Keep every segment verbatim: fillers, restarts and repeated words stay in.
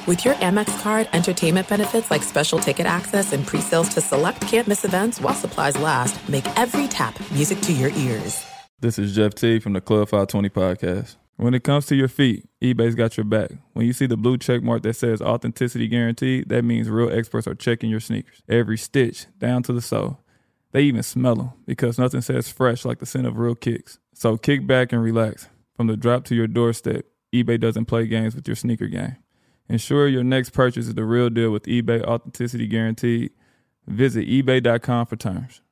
With your Amex card, entertainment benefits like special ticket access and pre-sales to select can't-miss events while supplies last make every tap music to your ears. This is Jeff T. from the Club five twenty podcast. When it comes to your feet, eBay's got your back. When you see the blue check mark that says authenticity guaranteed, that means real experts are checking your sneakers. Every stitch, down to the sole. They even smell them because nothing says fresh like the scent of real kicks. So kick back and relax. From the drop to your doorstep, eBay doesn't play games with your sneaker game. Ensure your next purchase is the real deal with eBay Authenticity Guaranteed. Visit ebay dot com for terms.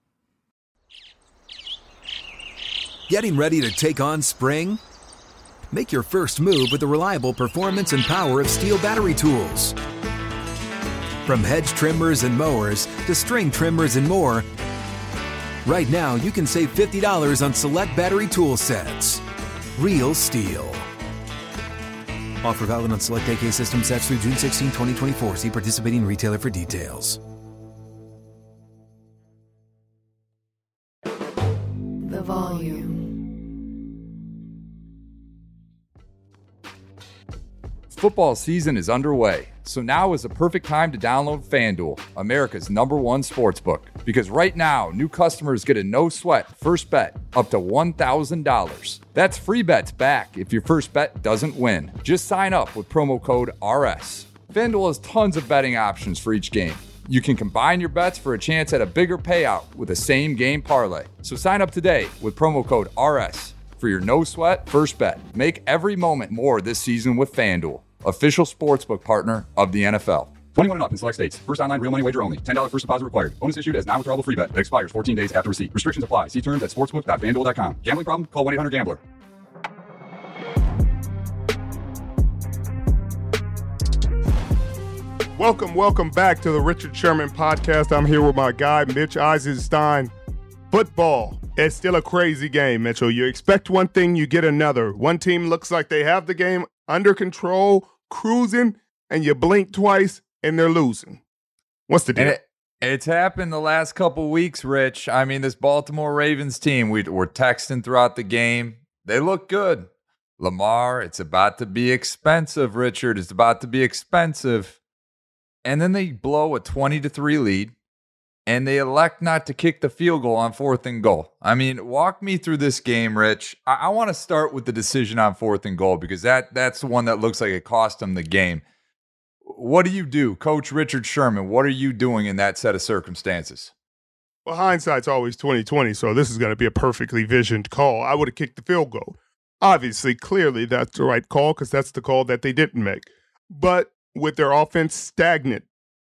Getting ready to take on spring? Make your first move with the reliable performance and power of Steel battery tools. From hedge trimmers and mowers to string trimmers and more, right now you can save fifty dollars on select battery tool sets. Real Steel. Offer valid on select A K system sets through June sixteenth, twenty twenty-four. See participating retailer for details. The volume. Football season is underway, so now is the perfect time to download FanDuel, America's number one sportsbook. Because right now, new customers get a no-sweat first bet up to one thousand dollars. That's free bets back if your first bet doesn't win. Just sign up with promo code R S. FanDuel has tons of betting options for each game. You can combine your bets for a chance at a bigger payout with a same-game parlay. So sign up today with promo code R S for your no-sweat first bet. Make every moment more this season with FanDuel, official sportsbook partner of the N F L. twenty-one and up in select states. First online real money wager only. ten dollars first deposit required. Bonus issued as non-withdrawable free bet that expires fourteen days after receipt. Restrictions apply. See terms at sportsbook dot fanduel dot com. Gambling problem? Call one eight hundred gambler. Welcome, welcome back to the Richard Sherman podcast. I'm here with my guy, Mitch Eisenstein. Football. It's still a crazy game, Mitchell. You expect one thing, you get another. One team looks like they have the game under control, cruising, and you blink twice, and they're losing. What's the deal? It, it's happened the last couple weeks, Rich. I mean, this Baltimore Ravens team, we, we're texting throughout the game. They look good. Lamar, it's about to be expensive, Richard. It's about to be expensive. And then they blow a twenty to three lead, and they elect not to kick the field goal on fourth and goal. I mean, walk me through this game, Rich. I, I want to start with the decision on fourth and goal because that that's the one that looks like it cost them the game. What do you do, Coach Richard Sherman? What are you doing in that set of circumstances? Well, hindsight's always twenty twenty, so this is going to be a perfectly visioned call. I would have kicked the field goal. Obviously, clearly, that's the right call because that's the call that they didn't make. But with their offense stagnant,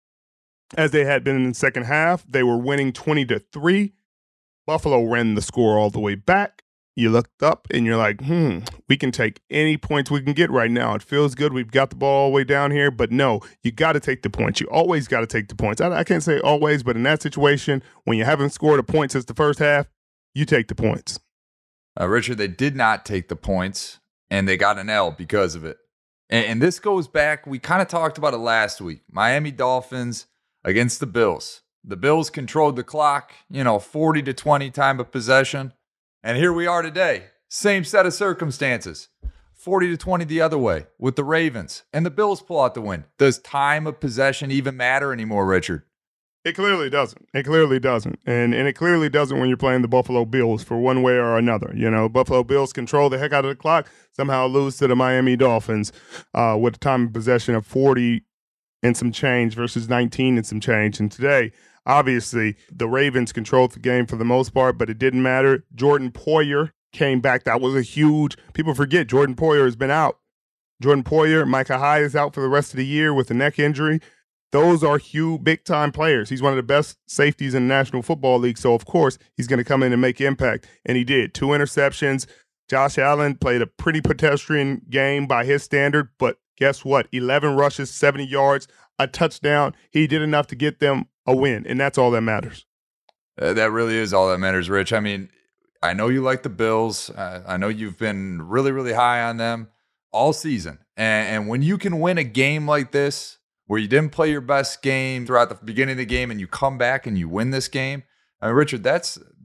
as they had been in the second half, they were winning twenty to three. Buffalo ran the score all the way back. You looked up and you're like, hmm, we can take any points we can get right now. It feels good. We've got the ball all the way down here. But no, you got to take the points. You always got to take the points. I, I can't say always, but in that situation, when you haven't scored a point since the first half, you take the points. Uh, Richard, they did not take the points, and they got an L because of it. And, and this goes back, we kind of talked about it last week. Miami Dolphins against the Bills. The Bills controlled the clock, you know, forty to twenty time of possession. And here we are today. Same set of circumstances. forty to twenty the other way with the Ravens. And the Bills pull out the win. Does time of possession even matter anymore, Richard? It clearly doesn't. It clearly doesn't. And and it clearly doesn't when you're playing the Buffalo Bills for one way or another. You know, Buffalo Bills control the heck out of the clock, somehow lose to the Miami Dolphins uh, with a time of possession of forty and some change versus nineteen and some change. And today, obviously, the Ravens controlled the game for the most part, but it didn't matter. Jordan Poyer came back. That was a huge – people forget Jordan Poyer has been out. Jordan Poyer, Micah Hyde is out for the rest of the year with a neck injury. Those are huge, big-time players. He's one of the best safeties in the National Football League, so, of course, he's going to come in and make impact. And he did. Two interceptions. Josh Allen played a pretty pedestrian game by his standard, but guess what? eleven rushes, seventy yards, a touchdown. He did enough to get them a win, and that's all that matters. Uh, that really is all that matters, Rich. I mean, I know you like the Bills. Uh, I know you've been really, really high on them all season. And, and when you can win a game like this, where you didn't play your best game throughout the beginning of the game and you come back and you win this game, I mean, Richard, that's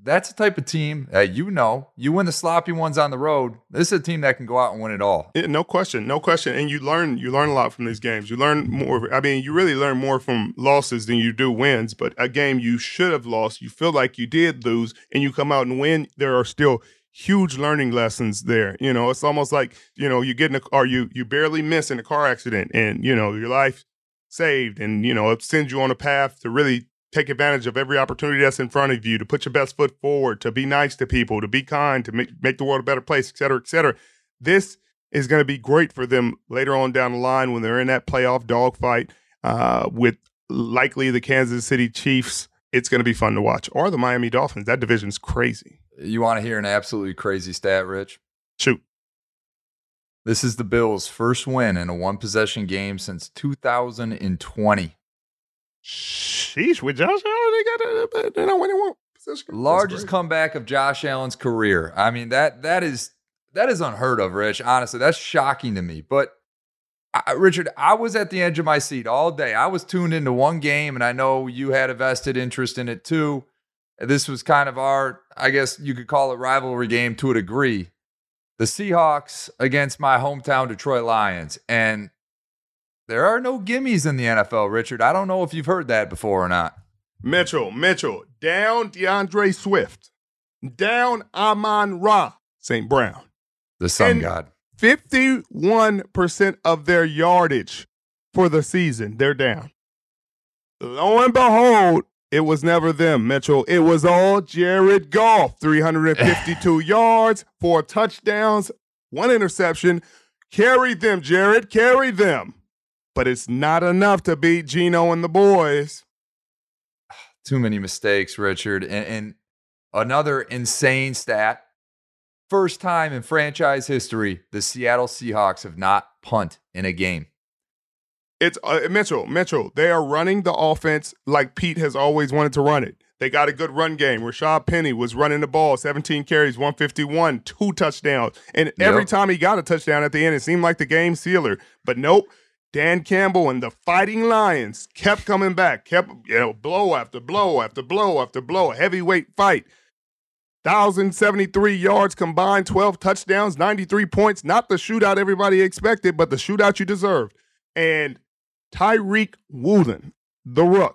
that's the type of team that you know, you win the sloppy ones on the road. This is a team that can go out and win it all. Yeah, no question, no question. And you learn you learn a lot from these games. You learn more. I mean, you really learn more from losses than you do wins. But a game you should have lost, you feel like you did lose, and you come out and win, there are still huge learning lessons there. You know, it's almost like, you know, you get in a or you you barely miss in a car accident, and you know your life saved, and you know it sends you on a path to really take advantage of every opportunity that's in front of you, to put your best foot forward, to be nice to people, to be kind, to make, make the world a better place, et cetera, et cetera. This is going to be great for them later on down the line when they're in that playoff dogfight uh, with likely the Kansas City Chiefs. It's going to be fun to watch. Or the Miami Dolphins. That division's crazy. You want to hear an absolutely crazy stat, Rich? Shoot. This is the Bills' first win in a one-possession game since two thousand twenty. Sheesh, with Josh Allen, they got a, they don't win one possession. Largest comeback of Josh Allen's career. I mean, that that is that is unheard of, Rich. Honestly, that's shocking to me. But I, Richard, I was at the edge of my seat all day. I was tuned into one game, and I know you had a vested interest in it too. This was kind of our, I guess you could call it rivalry game to a degree. The Seahawks against my hometown Detroit Lions. And there are no gimmies in the N F L, Richard. I don't know if you've heard that before or not. Mitchell, Mitchell, down DeAndre Swift, down Amon-Ra Saint Brown. The sun and god. fifty-one percent of their yardage for the season, they're down. Lo and behold, it was never them, Mitchell. It was all Jared Goff. three hundred fifty-two yards, four touchdowns, one interception. Carry them, Jared, carry them. But it's not enough to beat Geno and the boys. Too many mistakes, Richard. And, and another insane stat. First time in franchise history, the Seattle Seahawks have not punt in a game. It's uh, Mitchell, Mitchell. They are running the offense like Pete has always wanted to run it. They got a good run game. Rashad Penny was running the ball, seventeen carries, one fifty-one, two touchdowns. And every Yep. time he got a touchdown at the end, it seemed like the game sealer. But nope. Dan Campbell and the Fighting Lions kept coming back, kept, you know, blow after blow after blow after blow, a heavyweight fight. one thousand seventy-three yards combined, twelve touchdowns, ninety-three points. Not the shootout everybody expected, but the shootout you deserved. And Tyreek Woolen, the Rook.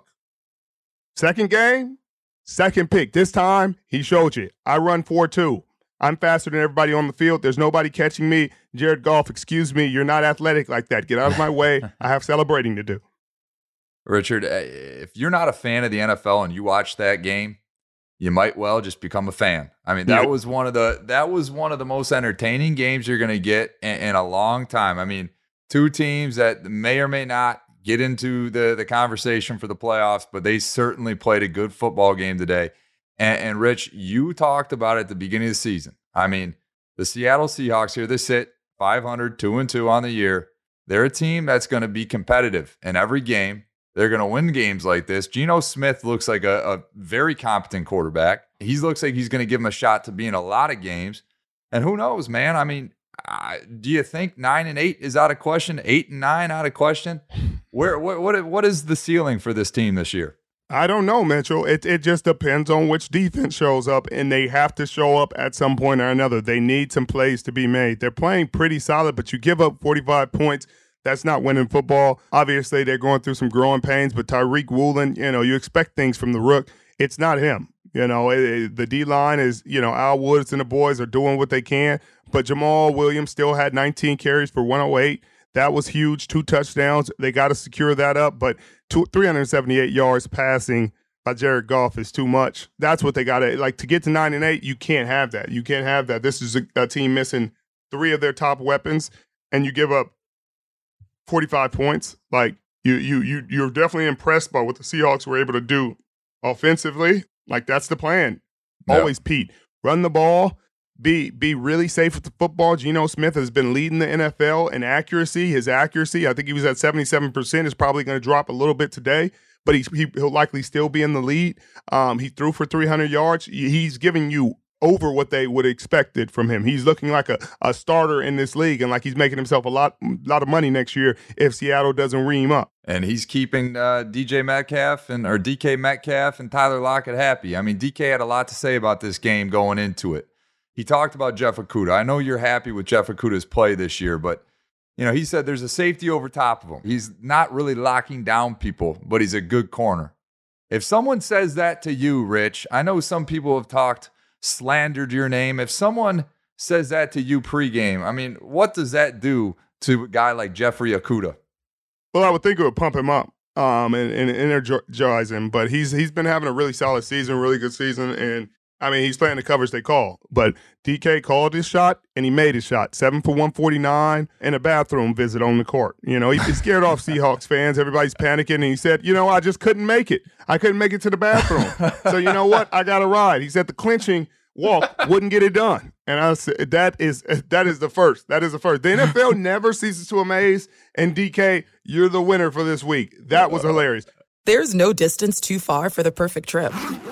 Second game, second pick. This time, he showed you. I run four two. I'm faster than everybody on the field. There's nobody catching me. Jared Goff, excuse me, you're not athletic like that. Get out of my way. I have celebrating to do. Richard, if you're not a fan of the N F L and you watch that game, you might well just become a fan. I mean, that Yeah. was one of the that was one of the most entertaining games you're going to get in, in a long time. I mean, two teams that may or may not get into the the conversation for the playoffs, but they certainly played a good football game today. And, and Rich, you talked about it at the beginning of the season. I mean, the Seattle Seahawks here, they sit five hundred, two and two on the year. They're a team that's going to be competitive in every game. They're going to win games like this. Geno Smith looks like a, a very competent quarterback. He looks like he's going to give him a shot to be in a lot of games. And who knows, man? I mean, I, do you think nine and eight is out of question? Eight and nine out of question? Where what what what is the ceiling for this team this year? I don't know, Mitchell. It it just depends on which defense shows up, and they have to show up at some point or another. They need some plays to be made. They're playing pretty solid, but you give up forty-five points. That's not winning football. Obviously, they're going through some growing pains, but Tyreek Woolen, you know, you expect things from the Rook. It's not him. You know, it, it, the D-line is, you know, Al Woods and the boys are doing what they can, but Jamal Williams still had nineteen carries for one oh eight. That was huge, two touchdowns. They got to secure that up, but two, three hundred seventy-eight yards passing by Jared Goff is too much. That's what they got to, like, to get to nine and eight, you can't have that. You can't have that. This is a, a team missing three of their top weapons, and you give up forty-five points. Like, you, you, you, you're definitely impressed by what the Seahawks were able to do offensively. Like, that's the plan. Yeah. Always, Pete. Run the ball. Be be really safe with the football. Geno Smith has been leading the N F L in accuracy. His accuracy, I think he was at seventy-seven percent, is probably going to drop a little bit today, but he's, he, he'll likely still be in the lead. Um, he threw for three hundred yards. He's giving you over what they would have expected from him. He's looking like a, a starter in this league and like he's making himself a lot, lot of money next year if Seattle doesn't ream up. And he's keeping uh, D J Metcalf and or D K Metcalf and Tyler Lockett happy. I mean, D K had a lot to say about this game going into it. He talked about Jeff Okudah. I know you're happy with Jeff Okudah's play this year, but you know, he said there's a safety over top of him. He's not really locking down people, but he's a good corner. If someone says that to you, Rich, I know some people have talked, slandered your name. If someone says that to you pregame, I mean, what does that do to a guy like Jeffrey Okudah? Well, I would think it would pump him up um, and, and energize him, but he's he's been having a really solid season, really good season, and I mean, he's playing the coverage they call. But D K called his shot, and he made his shot. Seven for one forty-nine and a bathroom visit on the court. You know, he, he scared off Seahawks fans. Everybody's panicking, and he said, you know, I just couldn't make it. I couldn't make it to the bathroom. So you know what? I got to ride. He said the clinching walk wouldn't get it done. And I said, that is that is the first. That is the first. The N F L never ceases to amaze, and D K, you're the winner for this week. That was hilarious. There's no distance too far for the perfect trip.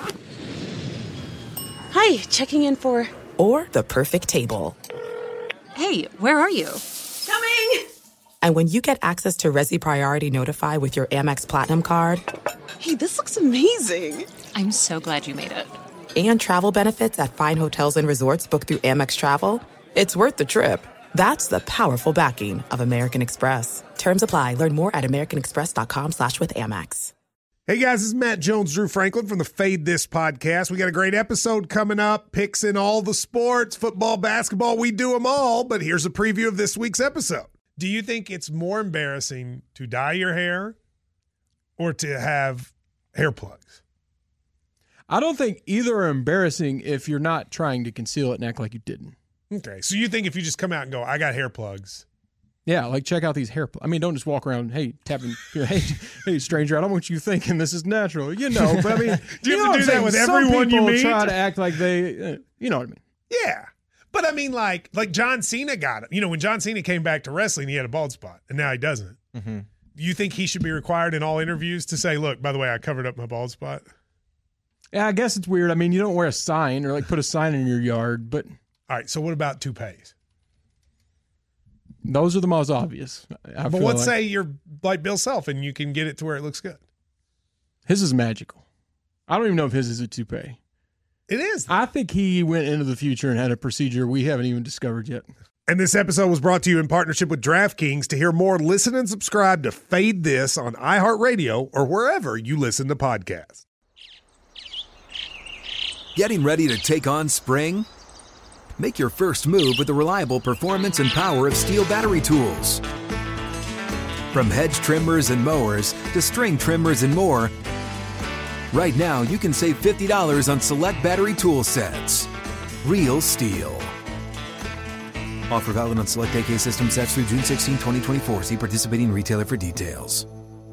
Hi, checking in for... Or the perfect table. Hey, where are you? Coming! And when you get access to Resi Priority Notify with your Amex Platinum card... Hey, this looks amazing. I'm so glad you made it. And travel benefits at fine hotels and resorts booked through Amex Travel, it's worth the trip. That's the powerful backing of American Express. Terms apply. Learn more at americanexpress.com slash with Amex. Hey guys, this is Matt Jones, Drew Franklin from the Fade This podcast. We got a great episode coming up, picks in all the sports, football, basketball, we do them all, but here's a preview of this week's episode. Do you think it's more embarrassing to dye your hair or to have hair plugs? I don't think either are embarrassing if you're not trying to conceal it and act like you didn't. Okay, so you think if you just come out and go, I got hair plugs. Yeah, like check out these hair plugs. I mean, don't just walk around, hey, tapping, hey, hey, stranger, I don't want you thinking this is natural. You know, but I mean, do you, you have to do that with everyone you meet? Try to act like they, uh, you know what I mean? Yeah. But I mean, like, like John Cena got it. You know, when John Cena came back to wrestling, he had a bald spot, and now he doesn't. Mm-hmm. You think he should be required in all interviews to say, look, by the way, I covered up my bald spot? Yeah, I guess it's weird. I mean, you don't wear a sign or like put a sign in your yard, but. All right, so what about toupees? Those are the most obvious. I but let's like. say you're like Bill Self and you can get it to where it looks good. His is magical. I don't even know if his is a toupee. It is. I think he went into the future and had a procedure we haven't even discovered yet. And this episode was brought to you in partnership with DraftKings. To hear more, listen and subscribe to Fade This on iHeartRadio or wherever you listen to podcasts. Getting ready to take on spring? Make your first move with the reliable performance and power of Steel battery tools. From hedge trimmers and mowers to string trimmers and more, right now you can save fifty dollars on select battery tool sets. Real Steel. Offer valid on select A K system sets through June sixteenth, twenty twenty-four. See participating retailer for details.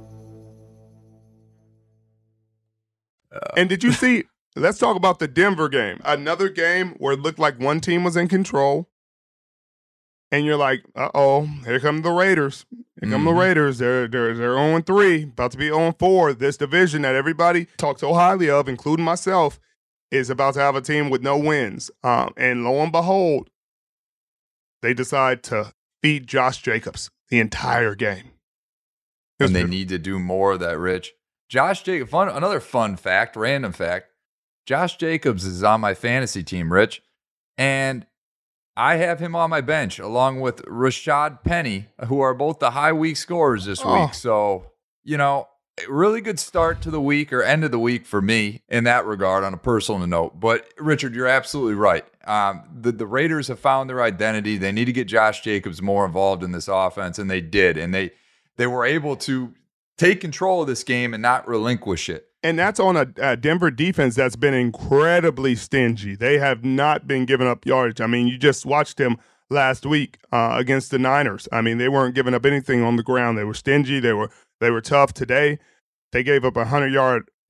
And did you see... Let's talk about the Denver game. Another game where it looked like one team was in control. And you're like, uh-oh, here come the Raiders. Here come mm-hmm. the Raiders. They're, they're, they're oh and three, about to be oh and four. This division that everybody talks so highly of, including myself, is about to have a team with no wins. Um, and lo and behold, they decide to feed Josh Jacobs the entire game. And they need to do more of that, Rich. Josh Jacobs, fun, another fun fact, random fact. Josh Jacobs is on my fantasy team, Rich, and I have him on my bench along with Rashad Penny, who are both the high week scorers this oh. week. So, you know, really good start to the week or end of the week for me in that regard on a personal note. But, Richard, you're absolutely right. Um, the, the Raiders have found their identity. They need to get Josh Jacobs more involved in this offense, and they did. And they they were able to take control of this game and not relinquish it. And that's on a, a Denver defense that's been incredibly stingy. They have not been giving up yardage. I mean, you just watched them last week uh, against the Niners. I mean, they weren't giving up anything on the ground. They were stingy. They were they were tough. Today, they gave up a hundred-yard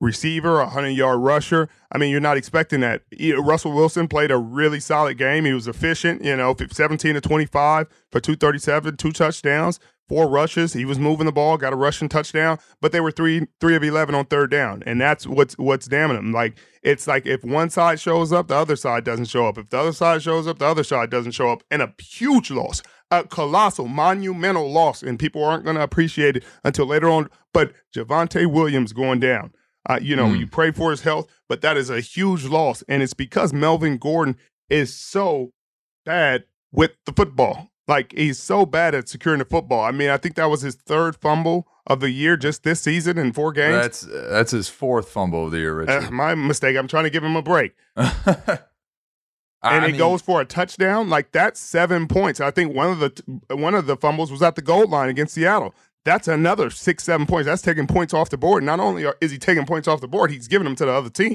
receiver, a hundred-yard rusher. I mean, you're not expecting that. Russell Wilson played a really solid game. He was efficient, you know, seventeen to twenty-five for two thirty-seven, two touchdowns, four rushes. He was moving the ball, got a rushing touchdown, but they were three three of eleven on third down, and that's what's what's damning them. Like, it's like if one side shows up, the other side doesn't show up. If the other side shows up, the other side doesn't show up, and a huge loss. A colossal, monumental loss, and people aren't going to appreciate it until later on. But Javonte Williams going down, uh, you know, mm. you pray for his health, but that is a huge loss, and it's because Melvin Gordon is so bad with the football. Like, he's so bad at securing the football. I mean, I think that was his third fumble of the year just this season in four games. That's that's his fourth fumble of the year, Richard. Uh, my mistake. I'm trying to give him a break. And I it mean, goes for a touchdown. Like, that's seven points. I think one of the one of the fumbles was at the goal line against Seattle. That's another six, seven points. That's taking points off the board. Not only is he taking points off the board, he's giving them to the other team.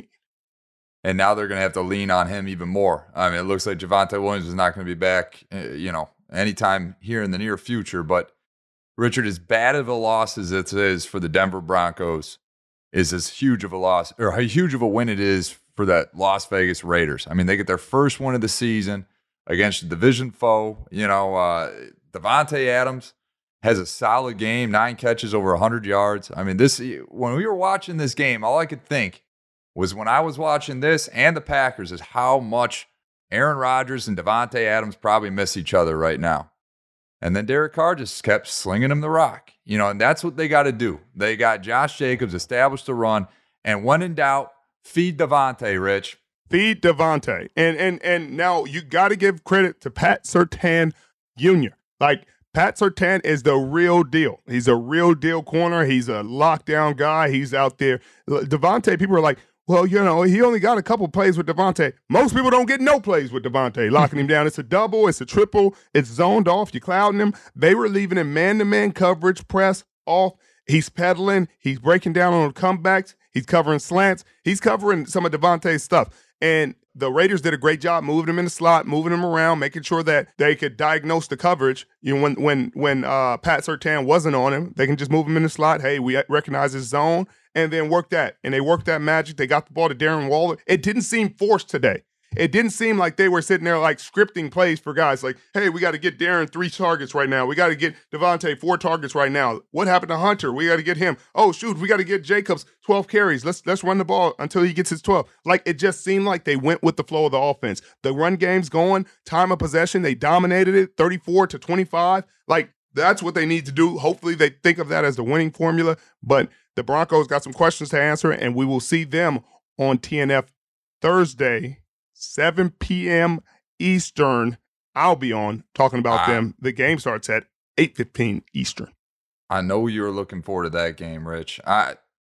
And now they're going to have to lean on him even more. I mean, it looks like Javonte Williams is not going to be back, you know, anytime here in the near future. But, Richard, as bad of a loss as it is for the Denver Broncos, is as huge of a loss, or how huge of a win it is for that Las Vegas Raiders. I mean, they get their first win of the season against a division foe. You know, uh, Devontae Adams has a solid game, nine catches, over one hundred yards. I mean, this when we were watching this game, all I could think was when I was watching this and the Packers is how much Aaron Rodgers and Devontae Adams probably miss each other right now. And then Derek Carr just kept slinging him the rock. You know, and that's what they got to do. They got Josh Jacobs established the run, and when in doubt, feed Devontae, Rich. Feed Devontae. And and and now you got to give credit to Pat Surtain Junior Like, Pat Surtain is the real deal. He's a real deal corner. He's a lockdown guy. He's out there. Devontae, people are like, well, you know, he only got a couple plays with Devontae. Most people don't get no plays with Devontae. Locking him down. It's a double. It's a triple. It's zoned off. You're clouding him. They were leaving him man-to-man coverage, press, off. He's pedaling. He's breaking down on comebacks. He's covering slants. He's covering some of Devontae's stuff. And the Raiders did a great job moving him in the slot, moving him around, making sure that they could diagnose the coverage. You know, when when when uh, Pat Surtain wasn't on him, they can just move him in the slot. Hey, we recognize his zone, and then work that. And they worked that magic. They got the ball to Darren Waller. It didn't seem forced today. It didn't seem like they were sitting there like scripting plays for guys like, hey, we got to get Darren three targets right now. We got to get Devontae four targets right now. What happened to Hunter? We got to get him. Oh, shoot, we got to get Jacobs twelve carries. Let's let's run the ball until he gets his twelve. Like, it just seemed like they went with the flow of the offense. The run game's going, time of possession, they dominated it, thirty-four to twenty-five. Like, that's what they need to do. Hopefully they think of that as the winning formula. But the Broncos got some questions to answer, and we will see them on T N F Thursday, seven p.m. Eastern. I'll be on talking about I, them. The game starts at eight fifteen Eastern. I know you're looking forward to that game, Rich. I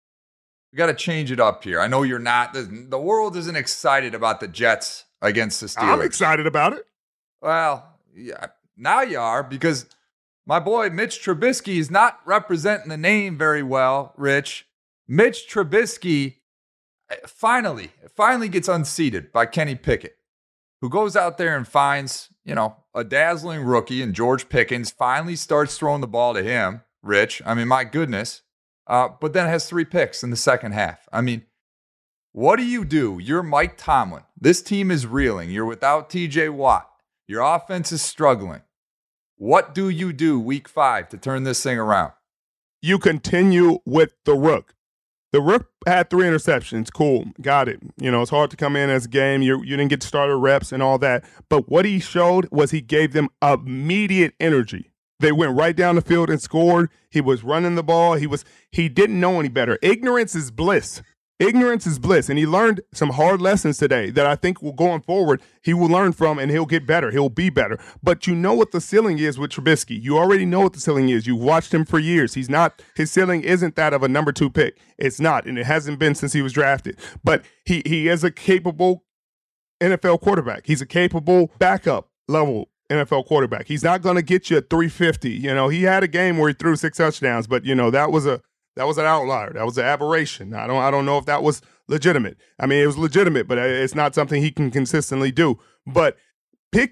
we got to change it up here. I know you're not. The, the world isn't excited about the Jets against the Steelers. I'm excited about it. Well, yeah, now you are, because my boy Mitch Trubisky is not representing the name very well, Rich. Mitch Trubisky finally, finally gets unseated by Kenny Pickett, who goes out there and finds, you know, a dazzling rookie, and George Pickens finally starts throwing the ball to him, Rich. I mean, my goodness. Uh, but then has three picks in the second half. I mean, what do you do? You're Mike Tomlin. This team is reeling. You're without T J Watt. Your offense is struggling. What do you do week five to turn this thing around? You continue with the rook. The Rook had three interceptions. Cool. Got it. You know, it's hard to come in as a game. You you didn't get starter reps and all that. But what he showed was he gave them immediate energy. They went right down the field and scored. He was running the ball. He was he didn't know any better. Ignorance is bliss. Ignorance is bliss. And he learned some hard lessons today that I think will going forward he will learn from, and he'll get better. He'll be better. But you know what the ceiling is with Trubisky. You already know what the ceiling is. You've watched him for years. He's not his ceiling isn't that of a number two pick. It's not, and it hasn't been since he was drafted. But he he is a capable N F L quarterback. He's a capable backup level N F L quarterback. He's not going to get you a three fifty. You know, he had a game where he threw six touchdowns, but you know, that was a That was an outlier. That was an aberration. I don't I don't know if that was legitimate. I mean, it was legitimate, but it's not something he can consistently do. But Pickett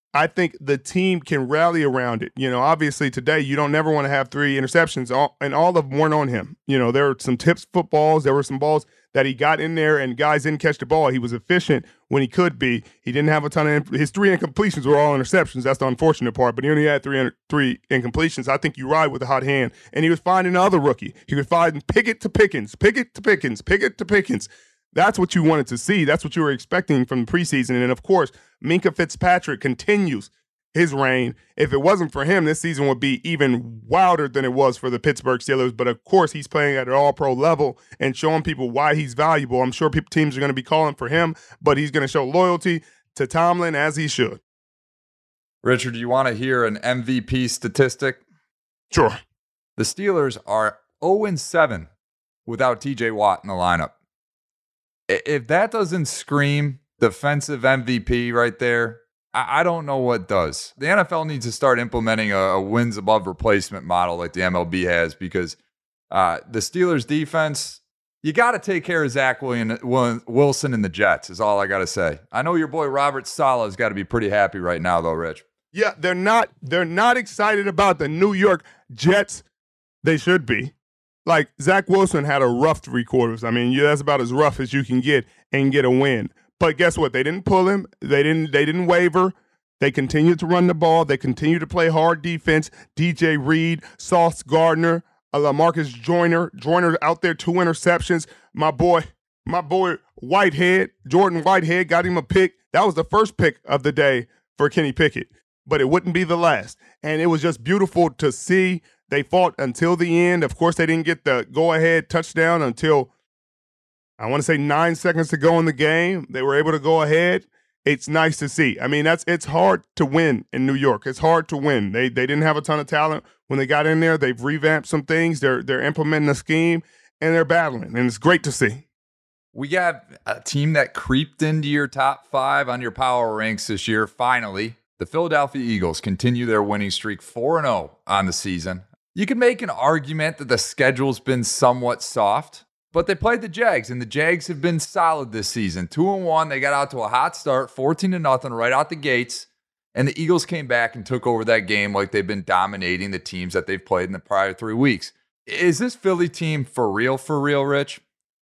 I think the team can rally around it. You know, obviously today you don't never want to have three interceptions, all, and all of them weren't on him. You know, there were some tips footballs. There were some balls that he got in there and guys didn't catch the ball. He was efficient when he could be. He didn't have a ton of – his three incompletions were all interceptions. That's the unfortunate part, but he only had three three incompletions. I think you ride with a hot hand. And he was finding another rookie. He was finding Pickett to Pickens, Pickett to Pickens, Pickett to Pickens. That's what you wanted to see. That's what you were expecting from the preseason. And, of course, Minkah Fitzpatrick continues his reign. If it wasn't for him, this season would be even wilder than it was for the Pittsburgh Steelers. But, of course, he's playing at an all-pro level and showing people why he's valuable. I'm sure people, teams are going to be calling for him, but he's going to show loyalty to Tomlin as he should. Richard, do you want to hear an M V P statistic? Sure. The Steelers are oh and seven without T J Watt in the lineup. If that doesn't scream defensive M V P right there, I don't know what does. The N F L needs to start implementing a, a wins above replacement model like the M L B has, because uh, the Steelers defense, you got to take care of Zach Wilson and the Jets is all I got to say. I know your boy Robert Saleh's got to be pretty happy right now, though, Rich. Yeah, they're not. They're not excited about the New York Jets. They should be. Like, Zach Wilson had a rough three quarters. I mean, yeah, that's about as rough as you can get and get a win. But guess what? They didn't pull him. They didn't They didn't waver. They continued to run the ball. They continued to play hard defense. D J Reed, Sauce Gardner, uh, LaMarcus Joyner. Joyner out there, two interceptions. My boy, my boy Whitehead, Jordan Whitehead, got him a pick. That was the first pick of the day for Kenny Pickett. But it wouldn't be the last. And it was just beautiful to see. They fought until the end. Of course, they didn't get the go-ahead touchdown until, I want to say, nine seconds to go in the game. They were able to go ahead. It's nice to see. I mean, that's it's hard to win in New York. It's hard to win. They they didn't have a ton of talent when they got in there. They've revamped some things. They're they're implementing a scheme, and they're battling, and it's great to see. We got a team that creeped into your top five on your power ranks this year, finally. The Philadelphia Eagles continue their winning streak, four and oh on the season. You can make an argument that the schedule's been somewhat soft, but they played the Jags, and the Jags have been solid this season. Two and one, they got out to a hot start, fourteen to nothing right out the gates, and the Eagles came back and took over that game like they've been dominating the teams that they've played in the prior three weeks. Is this Philly team for real, for real, Rich?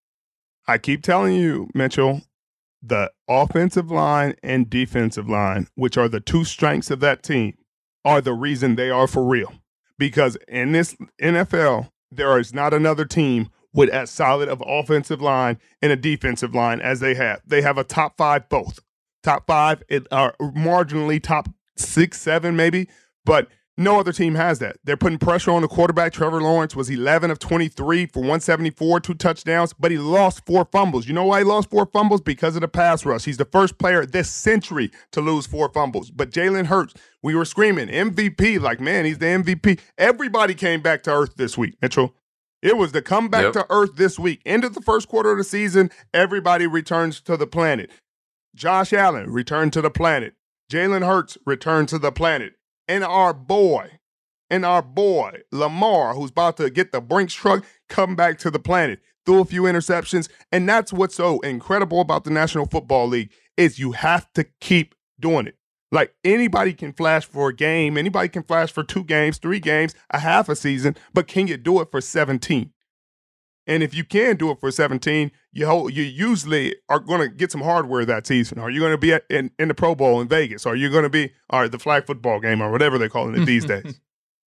I keep telling you, Mitchell, the offensive line and defensive line, which are the two strengths of that team, are the reason they are for real. Because in this N F L, there is not another team with as solid of offensive line and a defensive line as they have. They have a top five both. Top five it are marginally top six, seven maybe, but no other team has that. They're putting pressure on the quarterback. Trevor Lawrence was eleven of twenty-three for one seventy-four, two touchdowns, but he lost four fumbles. You know why he lost four fumbles? Because of the pass rush. He's the first player this century to lose four fumbles. But Jalen Hurts, we were screaming M V P, like, man, he's the M V P. Everybody came back to earth this week, Mitchell. It was the comeback yep. to earth this week. End of the first quarter of the season, everybody returns to the planet. Josh Allen returned to the planet. Jalen Hurts returned to the planet. And our boy, and our boy, Lamar, who's about to get the Brinks truck, come back to the planet. Threw a few interceptions. And that's what's so incredible about the National Football League is you have to keep doing it. Like, anybody can flash for a game. Anybody can flash for two games, three games, a half a season. But can you do it for seventeen? And if you can do it for seventeen, you hold, you usually are going to get some hardware that season. Are you going to be at, in, in the Pro Bowl in Vegas? Are you going to be all right, the flag football game or whatever they're calling it these days?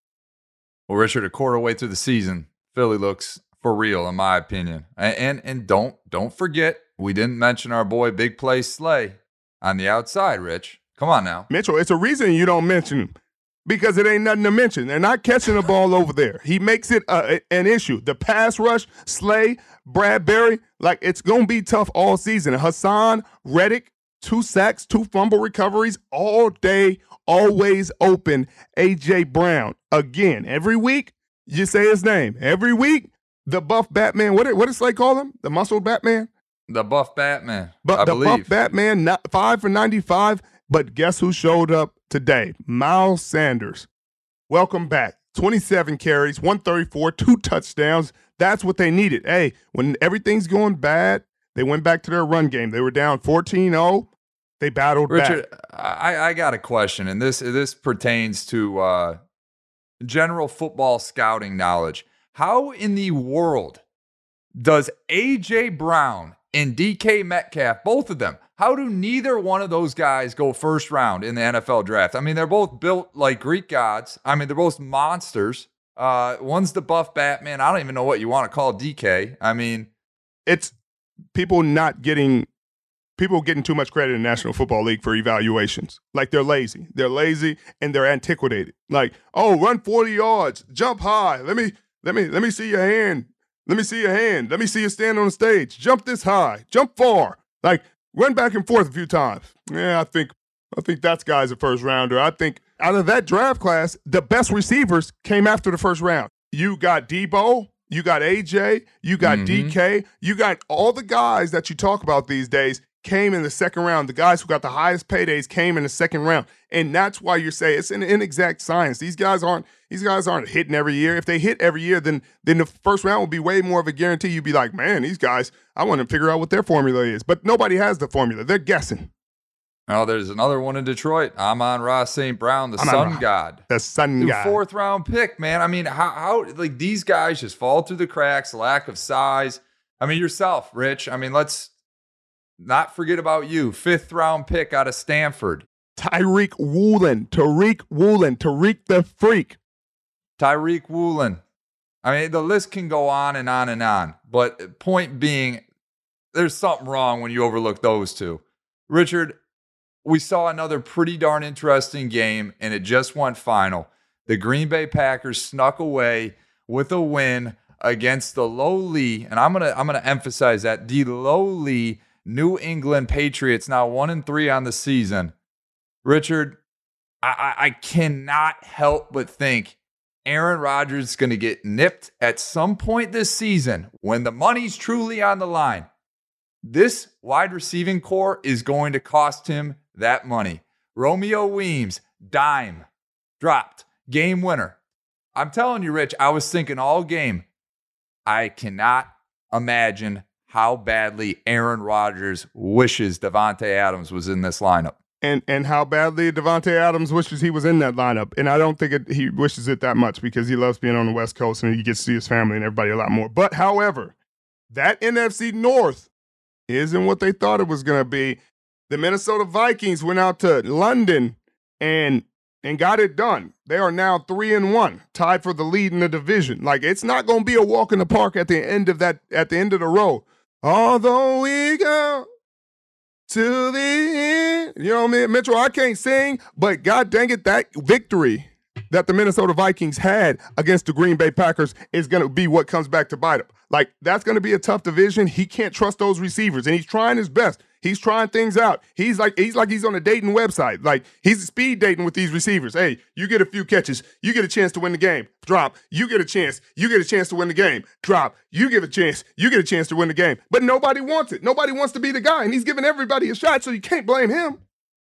Well, Richard, a quarter way through the season, Philly looks for real, in my opinion. And and, and don't don't forget, we didn't mention our boy Big Play Slay on the outside, Rich. Come on now. Mitchell, it's a reason you don't mention him. Because it ain't nothing to mention. They're not catching the ball over there. He makes it uh, an issue. The pass rush, Slay, Bradbury, like, it's going to be tough all season. Hassan Reddick, two sacks, two fumble recoveries, all day, always open. A J. Brown, again, every week, you say his name. Every week, the buff Batman, what did, what did Slay call him? The muscle Batman? The buff Batman, but I the believe. buff Batman, not, five for ninety-five. But guess who showed up today? Miles Sanders. Welcome back. twenty-seven carries, one thirty-four, two touchdowns. That's what they needed. Hey, when everything's going bad, they went back to their run game. They were down fourteen oh. They battled Richard, back. I, I got a question, and this this pertains to uh, general football scouting knowledge. How in the world does A J Brown and D K Metcalf, both of them, how do neither one of those guys go first round in the N F L draft? I mean, they're both built like Greek gods. I mean, they're both monsters. Uh, one's the buff Batman. I don't even know what you want to call D K. I mean, it's people not getting people getting too much credit in the National Football League for evaluations. Like they're lazy. They're lazy and they're antiquated. Like, oh, run forty yards, jump high. Let me let me let me see your hand. Let me see your hand. Let me see you stand on the stage. Jump this high. Jump far. Like, run back and forth a few times. Yeah, I think I think that's guy's a first rounder. I think out of that draft class, the best receivers came after the first round. You got Debo, you got A J, you got mm-hmm. D K, you got all the guys that you talk about these days came in the second round. The guys who got the highest paydays came in the second round. And that's why you say it's an inexact science. These guys aren't these guys aren't hitting every year. If they hit every year, then then the first round would be way more of a guarantee. You'd be like, man, these guys, I want to figure out what their formula is. But nobody has the formula. They're guessing. Oh, there's another one in Detroit. Amon-Ra Saint Brown, the Amon-Ra. sun god. The sun Dude, god. Fourth round pick, man. I mean, how, how like these guys just fall through the cracks, lack of size. I mean, yourself, Rich. I mean, let's not forget about you. Fifth round pick out of Stanford. Tyreek Woolen. Tariq Woolen. Tariq the Freak. Tyreek Woolen. I mean, the list can go on and on and on. But point being, there's something wrong when you overlook those two. Richard, we saw another pretty darn interesting game, and it just went final. The Green Bay Packers snuck away with a win against the lowly, and I'm gonna I'm gonna emphasize that, the lowly New England Patriots, now one and three on the season. Richard, I, I cannot help but think Aaron Rodgers is going to get nipped at some point this season when the money's truly on the line. This wide receiving core is going to cost him that money. Romeo Weems, dime, dropped, game winner. I'm telling you, Rich, I was thinking all game, I cannot imagine how badly Aaron Rodgers wishes Davante Adams was in this lineup. And and how badly Davante Adams wishes he was in that lineup. And I don't think it, he wishes it that much because he loves being on the West Coast and he gets to see his family and everybody a lot more. But, however, that N F C North isn't what they thought it was going to be. The Minnesota Vikings went out to London and and got it done. They are now three and one, tied for the lead in the division. Like, it's not going to be a walk in the park at the end of that at the end of the road. Although we go to the end. You know what I mean? Mitchell, I can't sing, but God dang it, that victory that the Minnesota Vikings had against the Green Bay Packers is going to be what comes back to bite him. Like, that's going to be a tough division. He can't trust those receivers, and he's trying his best. He's trying things out. He's like he's like he's on a dating website. Like, he's speed dating with these receivers. Hey, you get a few catches. You get a chance to win the game. Drop. You get a chance. You get a chance to win the game. Drop. You give a chance. You get a chance to win the game. But nobody wants it. Nobody wants to be the guy, and he's giving everybody a shot, so you can't blame him.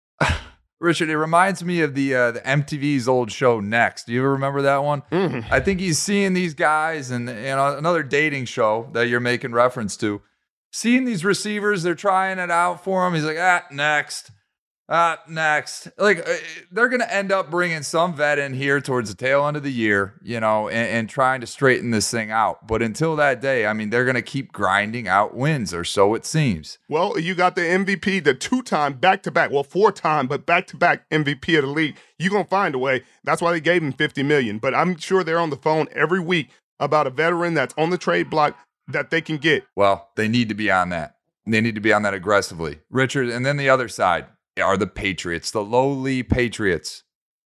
Richard, it reminds me of the uh, the M T V's old show Next. Do you ever remember that one? Mm-hmm. I think he's seeing these guys, and you know, another dating show that you're making reference to. Seeing these receivers, they're trying it out for him. He's like, ah, next, ah, next. Like, they're going to end up bringing some vet in here towards the tail end of the year, you know, and, and trying to straighten this thing out. But until that day, I mean, they're going to keep grinding out wins, or so it seems. Well, you got the M V P, the two-time back-to-back, well, four-time, but back-to-back M V P of the league. You're going to find a way. That's why they gave him fifty million dollars. But I'm sure they're on the phone every week about a veteran that's on the trade block that they can get. Well, they need to be on that. They need to be on that aggressively. Richard, and then the other side are the Patriots, the lowly Patriots.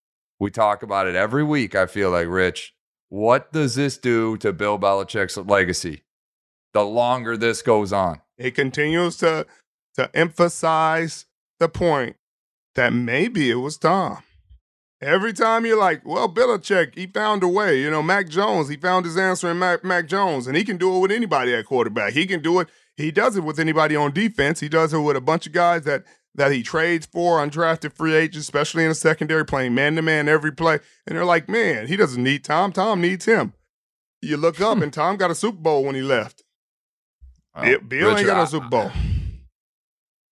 We talk about it every week, I feel like, Rich. What does this do to Bill Belichick's legacy the longer this goes on? It continues to, to emphasize the point that maybe it was Tom. Every time you're like, well, Belichick, he found a way. You know, Mac Jones, he found his answer in Mac, Mac Jones, and he can do it with anybody at quarterback. He can do it. He does it with anybody on defense. He does it with a bunch of guys that that he trades for, undrafted free agents, especially in the secondary, playing man-to-man every play. And they're like, man, he doesn't need Tom. Tom needs him. You look up, and Tom got a Super Bowl when he left. Well, Bill, Bill Richard, ain't got no Super Bowl.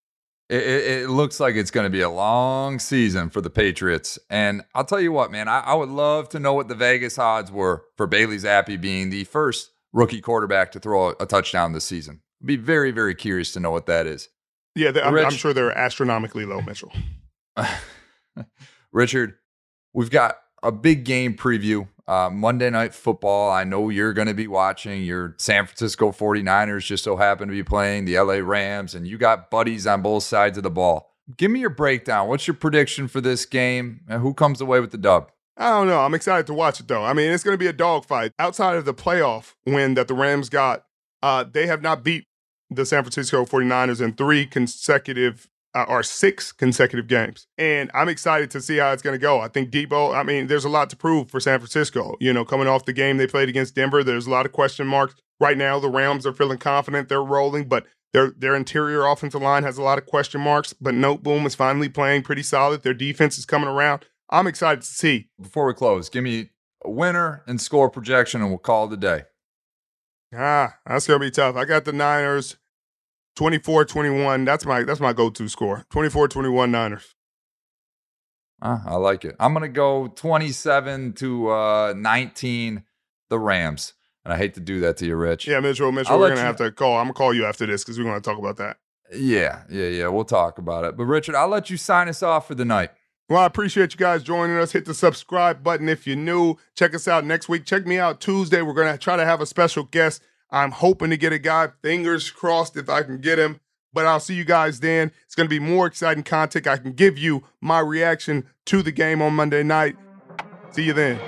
It, it, it looks like it's going to be a long season for the Patriots. And I'll tell you what, man, I, I would love to know what the Vegas odds were for Bailey Zappi being the first rookie quarterback to throw a, a touchdown this season. I'd be very, very curious to know what that is. Yeah, I'm, Rich, I'm sure they're astronomically low, Mitchell. Richard, we've got a big game preview. Uh, Monday Night Football. I know you're going to be watching. Your San Francisco forty-niners just so happen to be playing the L A Rams, and you got buddies on both sides of the ball. Give me your breakdown. What's your prediction for this game, and who comes away with the dub? I don't know. I'm excited to watch it, though. I mean, it's going to be a dogfight. Outside of the playoff win that the Rams got, uh, they have not beat the San Francisco forty-niners in three consecutive Uh, or six consecutive games. And I'm excited to see how it's going to go. I think Debo, I mean, there's a lot to prove for San Francisco. You know, coming off the game they played against Denver, there's a lot of question marks. Right now, the Rams are feeling confident. They're rolling, but their their interior offensive line has a lot of question marks. But Noteboom is finally playing pretty solid. Their defense is coming around. I'm excited to see. Before we close, give me a winner and score projection, and we'll call it a day. Ah, that's going to be tough. I got the Niners twenty-four twenty-one. That's my that's my go-to score. twenty-four twenty-one Niners. Uh, I like it. I'm going to go twenty-seven to nineteen, the Rams. And I hate to do that to you, Rich. Yeah, Mitchell, Mitchell, I'll we're let going to have to call. I'm going to call you after this because we're going to talk about that. Yeah, yeah, yeah. We'll talk about it. But, Richard, I'll let you sign us off for the night. Well, I appreciate you guys joining us. Hit the subscribe button if you're new. Check us out next week. Check me out Tuesday. We're going to try to have a special guest. I'm hoping to get a guy. Fingers crossed if I can get him. But I'll see you guys then. It's going to be more exciting content. I can give you my reaction to the game on Monday night. See you then.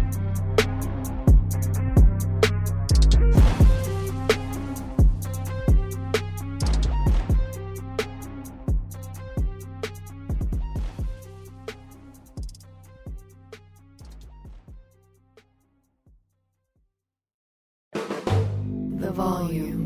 The volume.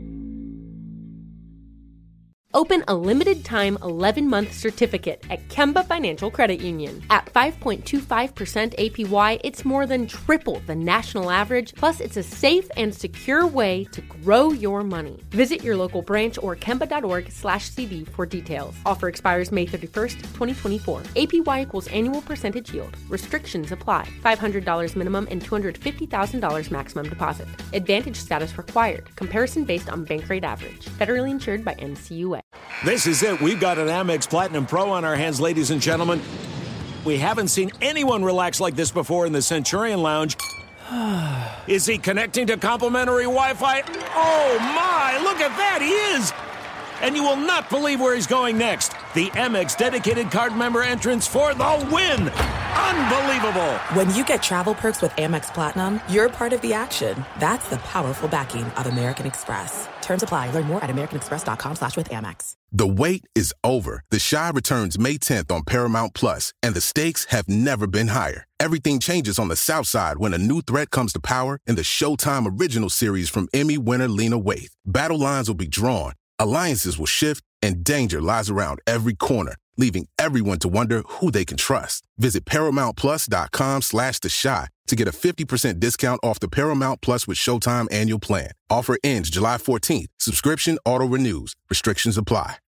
Open a limited-time eleven-month certificate at Kemba Financial Credit Union. At five point two five percent A P Y, it's more than triple the national average, plus it's a safe and secure way to grow your money. Visit your local branch or kemba.org slash CD for details. Offer expires May thirty-first, twenty twenty-four. A P Y equals annual percentage yield. Restrictions apply. five hundred dollars minimum and two hundred fifty thousand dollars maximum deposit. Advantage status required. Comparison based on bank rate average. Federally insured by N C U A. This is it. We've got an Amex Platinum Pro on our hands, ladies and gentlemen. We haven't seen anyone relax like this before in the Centurion Lounge. Is he connecting to complimentary Wi-Fi? Oh, my. Look at that. He is. And you will not believe where he's going next. The Amex dedicated card member entrance for the win. Unbelievable. When you get travel perks with Amex Platinum, you're part of the action. That's the powerful backing of American Express. Terms apply. Learn more at americanexpress.com slash with Amex. The wait is over. The Chi returns May tenth on Paramount Plus, and the stakes have never been higher. Everything changes on the South Side when a new threat comes to power in the Showtime original series from Emmy winner Lena Waithe. Battle lines will be drawn, alliances will shift, and danger lies around every corner, leaving everyone to wonder who they can trust. Visit ParamountPlus.com slash The Chi to get a fifty percent discount off the Paramount Plus with Showtime annual plan. Offer ends July fourteenth. Subscription auto-renews. Restrictions apply.